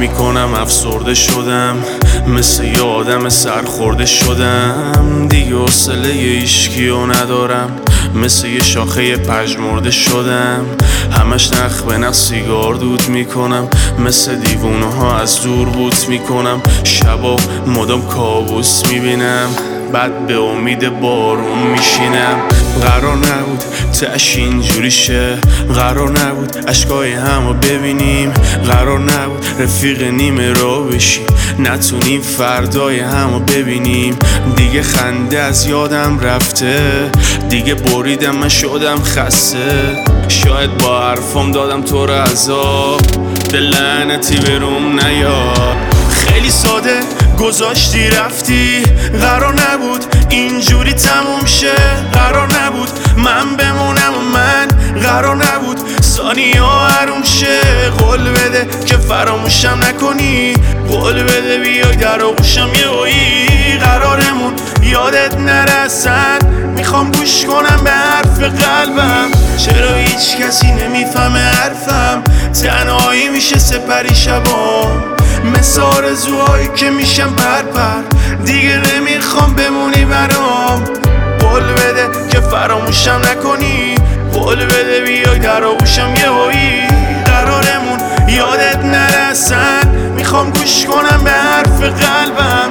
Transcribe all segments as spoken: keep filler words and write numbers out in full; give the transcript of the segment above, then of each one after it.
میکنم افسرده شدم، مثل یه آدم سرخورده شدم. دیگه حوصله ایشکیو ندارم، مثل یه شاخه پژمرده شدم. همش نخ به نخ سیگار دود میکنم، مثل دیوونه ها از دور بوت میکنم. شبا مدام کابوس میبینم، بعد به امید بارون میشینم. قرار نبود تش اینجوری شه، قرار نبود اشکای همو ببینیم، قرار نبود رفیق نیمه را بشیم، نتونیم فردای همو ببینیم. دیگه خنده از یادم رفته، دیگه بریدم من شدم خسته. شاید با حرفام دادم تو رو عذاب، به لعنتی بروم نیاد. خیلی ساده گذاشتی رفتی، قرار نبود اینجوری تموم شه. قرار نبود من بمونم و من قرار نبود ثانیه حروم شه. قول بده که فراموشم نکنی، قول بده بیای در آغوشم یه هایی. قرارمون یادت نرسن، میخوام گوش کنم به حرف قلبم. چرا هیچ کسی نمیفهمه حرفم؟ تنهایی میشه سپری شبام، مثل آرزوهایی که میشم پرپر. دیگه نمیخوام بمونی برام، قول بده که فراموشم نکنی، قول بده بیای در آغوشم یه هایی. قرارمون یادت نرسن، میخوام گوش کنم به حرف قلبم.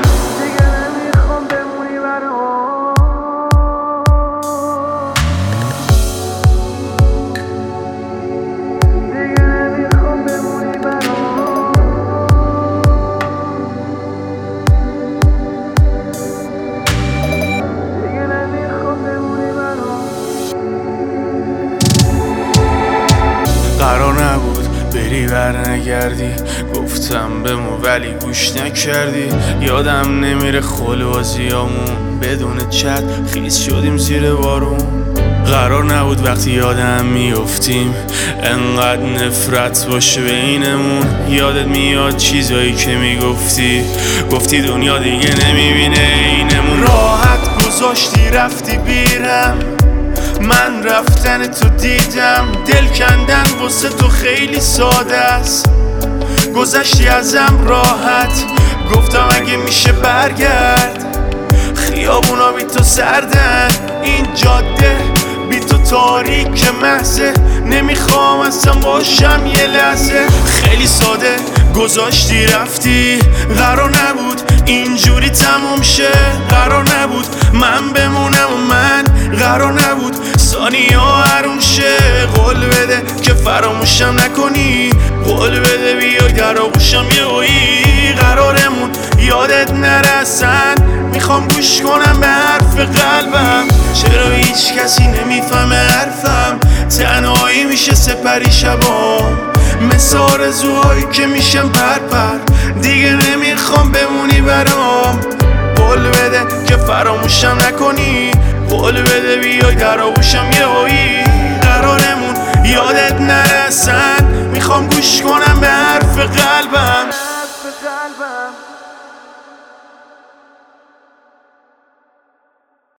قرار نبود بری برنگردی، گفتم بمون ولی گوش نکردی. یادم نمیره خلوازیامون، بدون چت خیس شدیم زیر بارون. قرار نبود وقتی یادم میافتیم انقدر نفرت باشه بینمون. یادت میاد چیزایی که میگفتی، گفتی دنیا دیگه نمیبینه اینمون. راحت گذاشتی رفتی بیرم، من رفتن تو دیدم. دل کندن واسه تو خیلی ساده است، گذشتی ازم راحت. گفتم اگه میشه برگرد، خیابونا بی تو سردن، این جاده بی تو تاریک محضه. نمیخوام اصلا باشم یه لحظه. خیلی ساده گذاشتی رفتی، قرار نبود اینجوری تموم شه. قرار نبود من بمونم و من قرار نبود ثانیه حروم شه. قول بده که فراموشم نکنی، قول بده بیای در آغوشم یه هایی. قرارمون یادت نرسن، میخوام گوش کنم به حرف قلبم. چرا هیچ کسی نمیفهمه حرفم؟ تنهایی میشه سپری شبام، مثل آرزوهایی که میشم پرپر. دیگه نمیخوام بمونی برام، قول بده که فراموشم نکنی، قول بده بیای در آغوشم یه هایی. قرارمون یادت نرسن، میخوام گوش کنم به حرف قلبم.